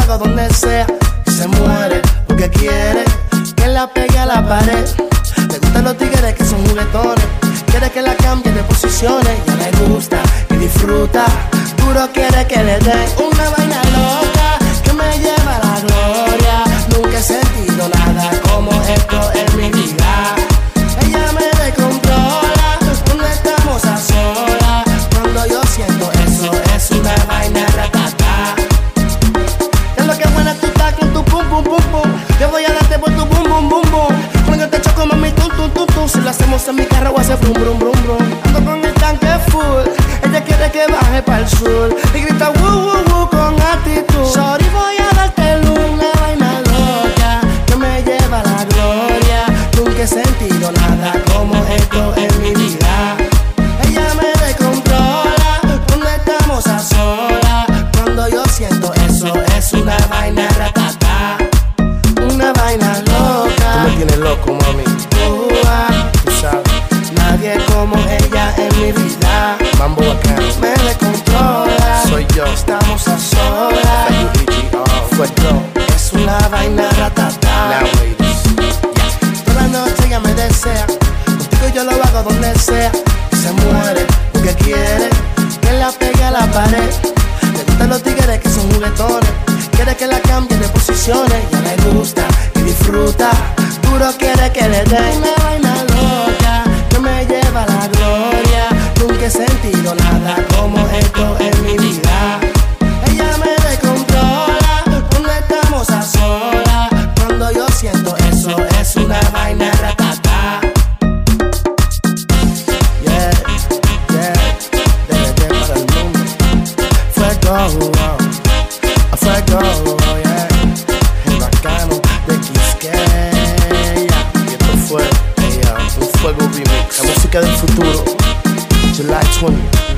hago donde sea. Y se muere porque quiere que la pegue a la pared. Le gustan los tigres que son juguetones. Quiere que la cambie de posiciones. Ya le gusta y disfruta. Duro quiere que le dé una vaina loca que me lleva a la gloria. Nunca he sentido nada como esto en mi vida. Ella me descontrola cuando estamos a solas. Cuando yo siento eso es una vaina ratata. Es lo que buena tú estás con tu pum pum pum pum. Yo voy a darte por tu bum bum bum bum. Cuando te choco mami tum tum tum tum. Si lo hacemos en mi carro voy a hacer brum brum brum brum. Ando con el tanque full. Ella quiere que baje para el sur y grita woo woo woo con actitud. Sorry, voy a darte una vaina loca que me lleva a la gloria. Nunca he sentido nada como esto en mi vida. Ella me descontrola cuando estamos a solas. Cuando yo siento eso es una vaina ratata. Una vaina loca. Tú me tienes loco, mami. Tú sabes. Nadie como ella en mi vida. Mambo bacano. Me descontrola. Soy yo. Estamos a solas. Fue yo. Es una vaina ratata. Now ladies. Toda la noche ella me desea. Contigo yo lo hago donde sea. Y se muere porque quiere que la pegue a la pared. Le gustan los tigres que son juguetones. Quiere que la cambie de posiciones. Ya le gusta y disfruta. Duro quiere que le dé una vaina loca que me lleva a la gloria. Nunca he sentido nada como esto en mi vida. Ella me descontrola cuando estamos a solas. Cuando yo siento eso es una vaina ratata. Yeah, yeah, DDT para el mundo. Fuego, fuego, yeah. El bacano de Quisqueya. Y esto fue un Fuego remix. La música del futuro, July 20.